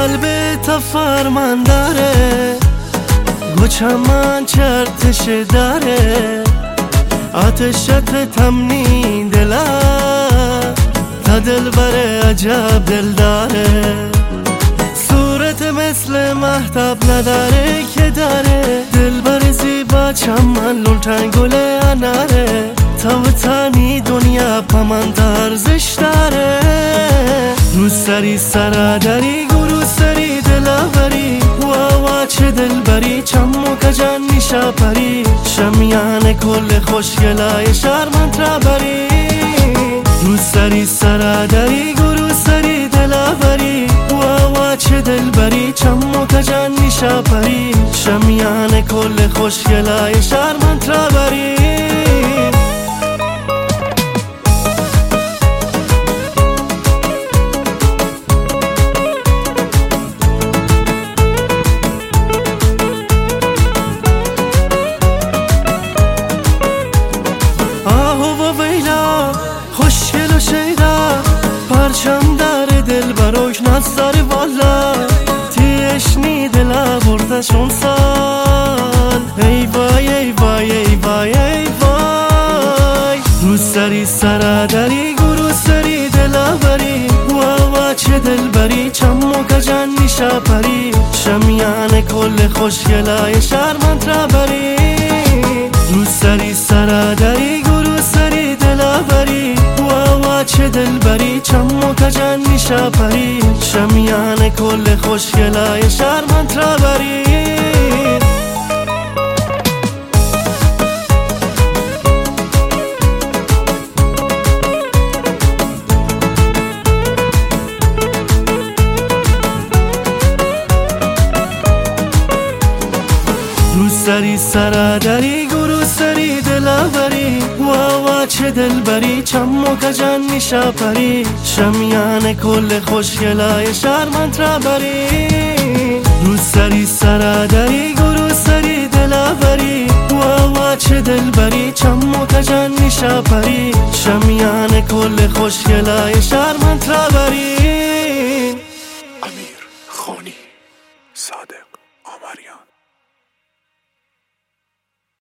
قلب تا فرمان داره، چمن چرتش داره، آتشت تمنی دله، تا دل بره عجب دل داره. صورت مثل مهتاب نداره که داره، دل بر زیبا چمن لونتن گل اناره، تا وطنی دنیا پمن درزش داره. رو سری سرادری گرو سری دلاوری، وا چه دل بری چمو کجان نیشا پری، شمیان کل خوشگلای شرمند را بری. رو سری سرادری گرو سری دلاوری، وا چه دل بری چمو کجان نیشا پری، شمیان کل خوشگلای شرمند را بری. خوشگل و شیدا پرچم در دل براش نظر والا، تیشنی دل بردشون سال. ای وای ای وای ای وای ای وای، رو سری سرادری گرو سری دلاوری، وا چه دل بری چمو کجان نیشا پری، شمیان کل خوشگلای شرمند را بری. رو سری سرادری گرو سری دلاوری، وا چه دل بری چمو کجان نیشا پری، شمیان کل خوشگلای شرمند را بری. رو سری سرادری گرو سری دلاوری، وا چه دل بری چمو کجان نیشا پری، شمیان کل خوشگلای شرمند را بری. رو سری سرادری گرو سری دلاوری، وا چه دل بری چمو